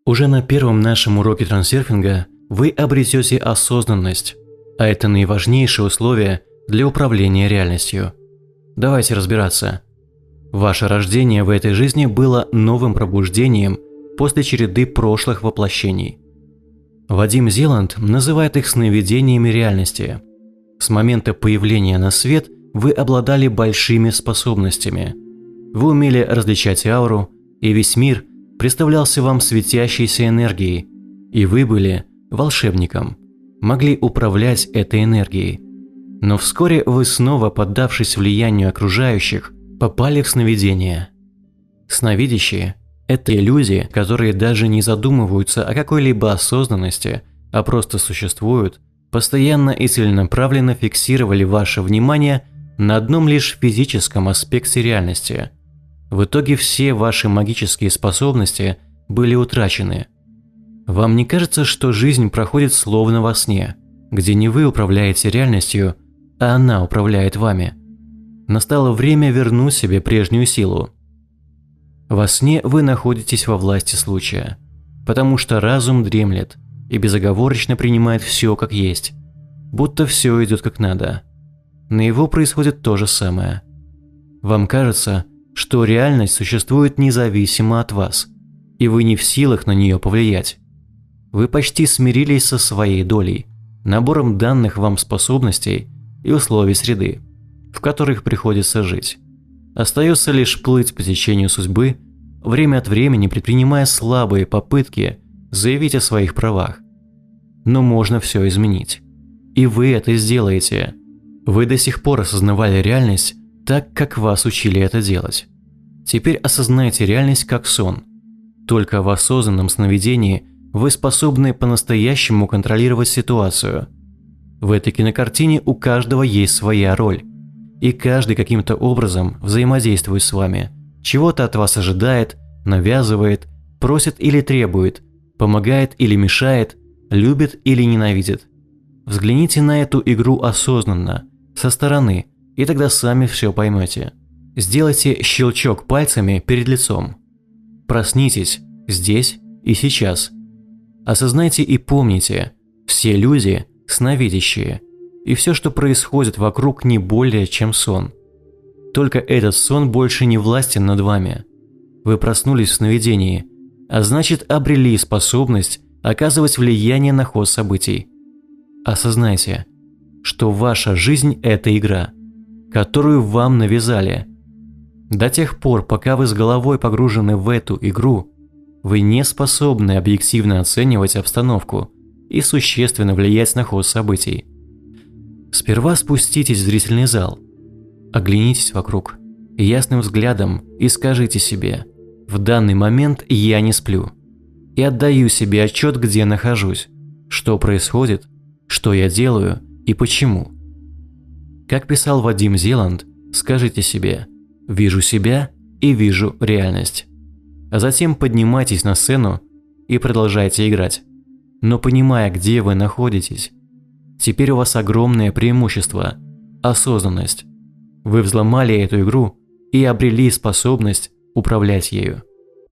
Уже на первом нашем уроке трансерфинга вы обретете осознанность, а это наиважнейшее условие для управления реальностью. Давайте разбираться. Ваше рождение в этой жизни было новым пробуждением после череды прошлых воплощений. Вадим Зеланд называет их сновидениями реальности. С момента появления на свет вы обладали большими способностями. Вы умели различать ауру, и весь мир представлялся вам светящейся энергией, и вы были волшебником, могли управлять этой энергией. Но вскоре вы снова, поддавшись влиянию окружающих, попали в сновидение. Сновидящие – это люди, которые даже не задумываются о какой-либо осознанности, а просто существуют, постоянно и целенаправленно фиксировали ваше внимание на одном лишь физическом аспекте реальности. В итоге все ваши магические способности были утрачены. Вам не кажется, что жизнь проходит словно во сне, где не вы управляете реальностью, а она управляет вами? Настало время вернуть себе прежнюю силу. Во сне вы находитесь во власти случая, потому что разум дремлет и безоговорочно принимает все как есть, будто все идет как надо. Наяву происходит то же самое. Вам кажется, что реальность существует независимо от вас, и вы не в силах на нее повлиять. Вы почти смирились со своей долей, набором данных вам способностей и условий среды, в которых приходится жить. Остается лишь плыть по течению судьбы, время от времени предпринимая слабые попытки заявить о своих правах. Но можно все изменить. И вы это сделаете. Вы до сих пор осознавали реальность так, как вас учили это делать. Теперь осознайте реальность как сон. Только в осознанном сновидении вы способны по-настоящему контролировать ситуацию. В этой кинокартине у каждого есть своя роль, и каждый каким-то образом взаимодействует с вами, чего-то от вас ожидает, навязывает, просит или требует, помогает или мешает, любит или ненавидит. Взгляните на эту игру осознанно, со стороны, и тогда сами все поймете. Сделайте щелчок пальцами перед лицом. Проснитесь здесь и сейчас. Осознайте и помните, все люди – сновидящие, и все, что происходит вокруг, не более чем сон. Только этот сон больше не властен над вами. Вы проснулись в сновидении, а значит обрели способность оказывать влияние на ход событий. Осознайте, что ваша жизнь – это игра, которую вам навязали. До тех пор, пока вы с головой погружены в эту игру, вы не способны объективно оценивать обстановку и существенно влиять на ход событий. Сперва спуститесь в зрительный зал, оглянитесь вокруг ясным взглядом и скажите себе: в данный момент я не сплю и отдаю себе отчет, где нахожусь, что происходит, что я делаю и почему. Как писал Вадим Зеланд, скажите себе: вижу себя и вижу реальность. А затем поднимайтесь на сцену и продолжайте играть. Но понимая, где вы находитесь, теперь у вас огромное преимущество – осознанность. Вы взломали эту игру и обрели способность управлять ею.